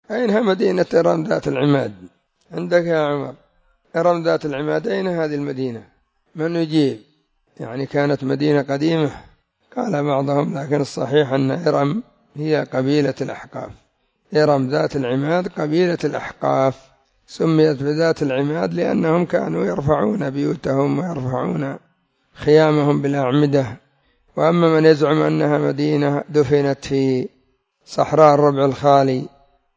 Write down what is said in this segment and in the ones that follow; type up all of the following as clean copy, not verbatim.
أينها مدينة إرم ذات العماد؟ عندك يا عمر إرم ذات العماد، أين هذه المدينة؟ من يجيب؟ يعني كانت مدينة قديمة؟ قال بعضهم، لكن الصحيح أن إرم هي قبيلة الأحقاف. إرم ذات العماد قبيلة الأحقاف، سميت بذات العماد لأنهم كانوا يرفعون بيوتهم ويرفعون خيامهم بالأعمدة. وأما من يزعم أنها مدينة دفنت في صحراء الربع الخالي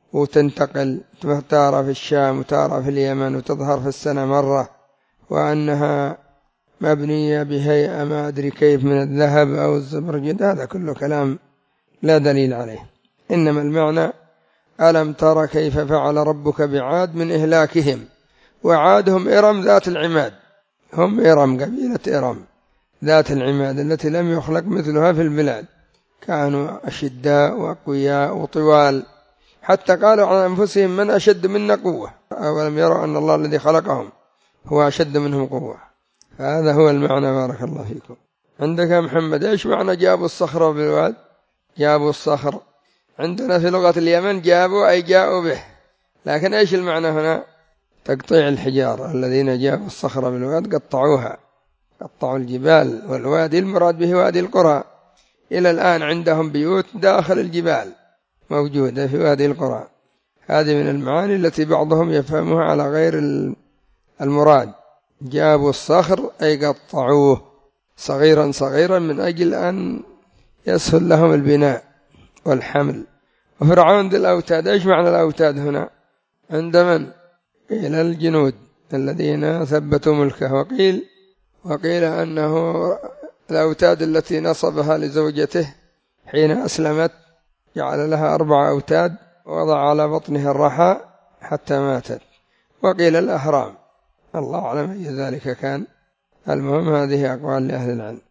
وتنتقل تارة في الشام وتارة في اليمن وتظهر في السنة مرة، وأنها مبنية بهيئة ما أدري كيف من الذهب أو الزبرجد، هذا كله كلام لا دليل عليه. إنما المعنى: ألم تر كيف فعل ربك بعاد من إهلاكهم، وعاد هم إرم ذات العماد، هم إرم قبيلة إرم ذات العماد التي لم يخلق مثلها في البلاد، كانوا أشداء وأقوياء وطوال، حتى قالوا عن أنفسهم: من أشد منا قوة، أولم يروا أن الله الذي خلقهم هو أشد منهم قوة. هذا هو المعنى. بارك الله فيكم. عندك يا محمد إيش معنى جابوا الصخر بالواد؟ جابوا الصخر عندنا في لغة اليمن جابوا أي جاءوا به، لكن إيش المعنى هنا؟ تقطيع الحجار. الذين جابوا الصخر بالواد قطعوها، قطعوا الجبال. والوادي المراد به وادي القرى. إلى الآن عندهم بيوت داخل الجبال موجودة في وادي القرى. هذه من المعاني التي بعضهم يفهمها على غير المراد. جابوا الصخر أي قطعوه صغيرا صغيرا من أجل أن يسهل لهم البناء والحمل. وفرعون ذي الأوتاد، إيش معنى الأوتاد هنا؟ عند من؟ إلى الجنود الذين ثبتوا ملكه. وقيل أنه الأوتاد التي نصبها لزوجته حين أسلمت، جعل لها 4 أوتاد ووضع على بطنها الرحى حتى ماتت. وقيل الأهرام، الله أعلم أي ذلك كان. المهم هذه أقوال لأهل العلم.